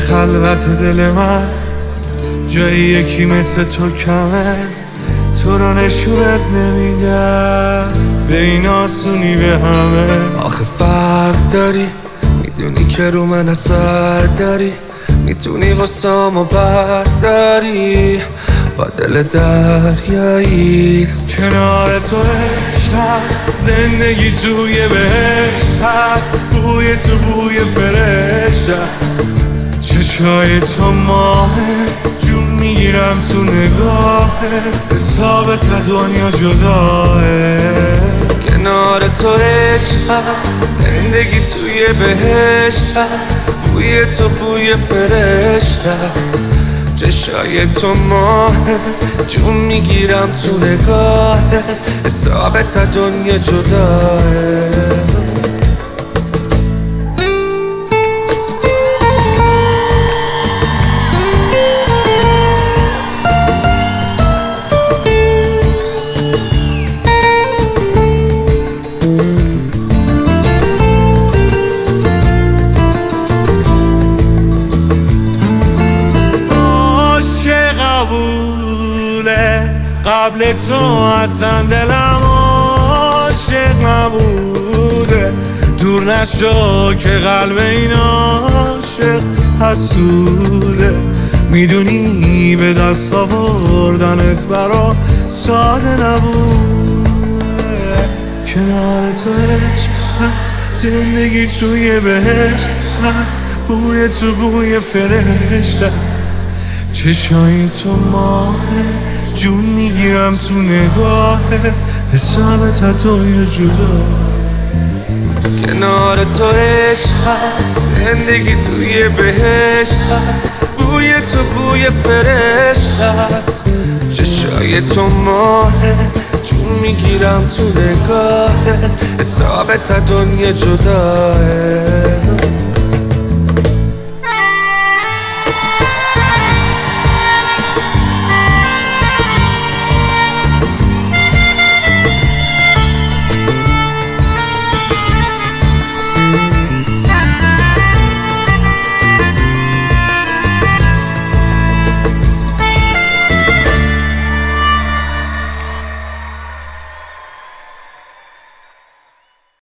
خلوت دل من جایی یکی مثل تو کمه، تو رو نشونت نمیدم به این آسونی به همه. آخه فرق داری، میدونی که رو من اثر داری، میتونی واسامو برداری با دل دریایی. کنار تو عشق هست، زندگی توی بهشت هست، بوی تو بوی فرشت هست، چشای تو ماهه، جون میگیرم تو نگاهه، حساب تا دنیا جداه. کنار تو عشق هست، زندگی توی بهشت هست، بوی تو بوی فرشت هست، چشای تو ماهه، جون میگیرم تو نگاهت، حساب تا دنیا جداه. قبل تو اصلا دلم عاشق نبوده، دور نشو که قلب این عاشق حسوده. میدونی به دست آوردنت برا ساده نبوده. کنار تو عشق هست، زندگی توی بهشت هست، بوی تو بوی فرشت هست، چشای تو ماهه، جون میگیرم تو نگاهه، حساب تا دنیا جدا. کنار تو عشق هست، زندگی توی بهشت هست، بوی تو بوی فرشت هست، چشای تو ماهه، جون میگیرم تو نگاهت، حساب تا دنیا جداه.